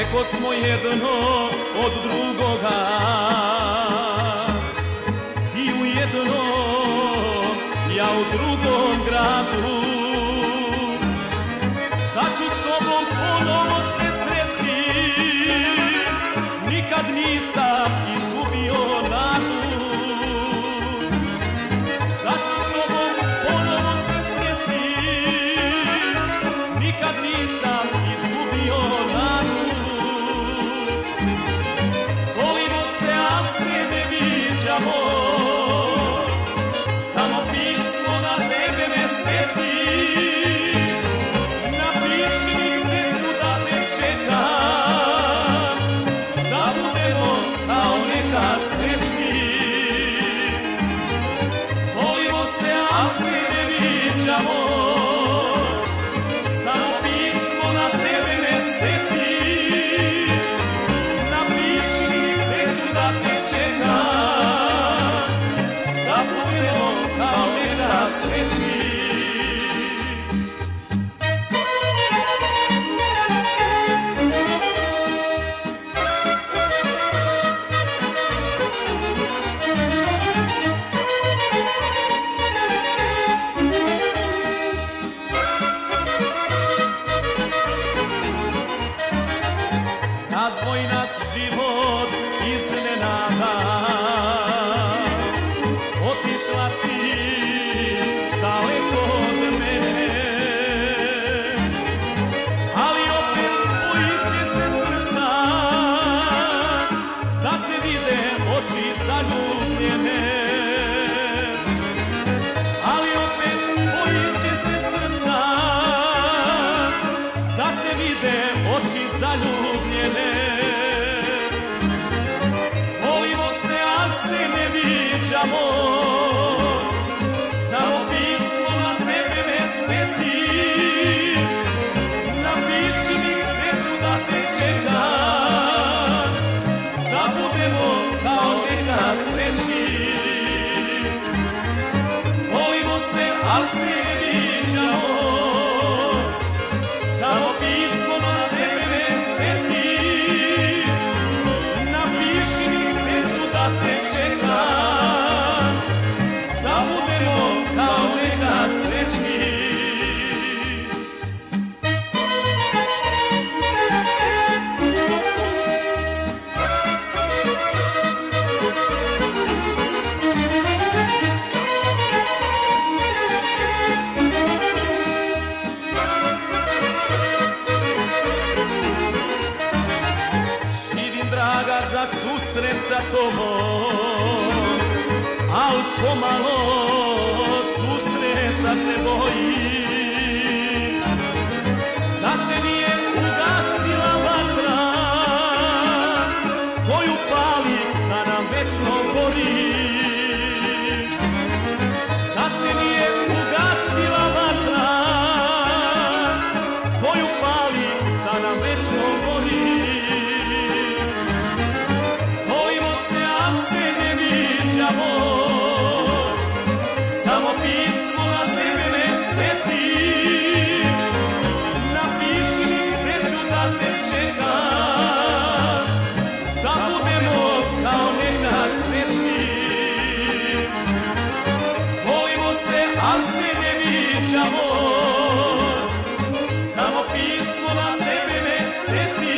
daleko smo jedno od drugoga, ti u jednom, ja u drugom gradu. Da ću s tobom ponovo se sresti, nikad nisam izgubio nadu. Da ću s tobom ponovo se sresti, nikad nisam izgubio nadu. Volimo se, al se ne viđamo, samo pismo na tebe me seti. Volimo se, al se ne viđamo, samo pismo na tebe me seti. Napiši gde ću da te čekam, da budemo kao nekad srećni. Razdvoji nas život iznenada, otišla si daleko od mene, ali opet spojit će se srca, da se vide oči zaljubljene. Ali opet spojit će se srca, da se vide oči zaljubljene. Volimo se, al se ne viđamo, samo pismo na tebe me seti. Napiši mi gde ću da te čekam, da budemo kao nekad srećni. Volimo se, al se ne viđamo, samo pismo na tebe me seti. Napiši gde ću da te čekam, da budemo kao nekad srećni. Draga za susret sa tobom, al pomalo susreta se bojim, da se nije ugasila vatra koju pali da nam večno gori. Da se nije ugasila vatra koju pali da nam večno gori. Samo pismo na tebe me seti. Napiši gde ću da te čekam, da budemo kao nekad srećni. Volimo se, al se ne viđamo, samo pismo na tebe me seti.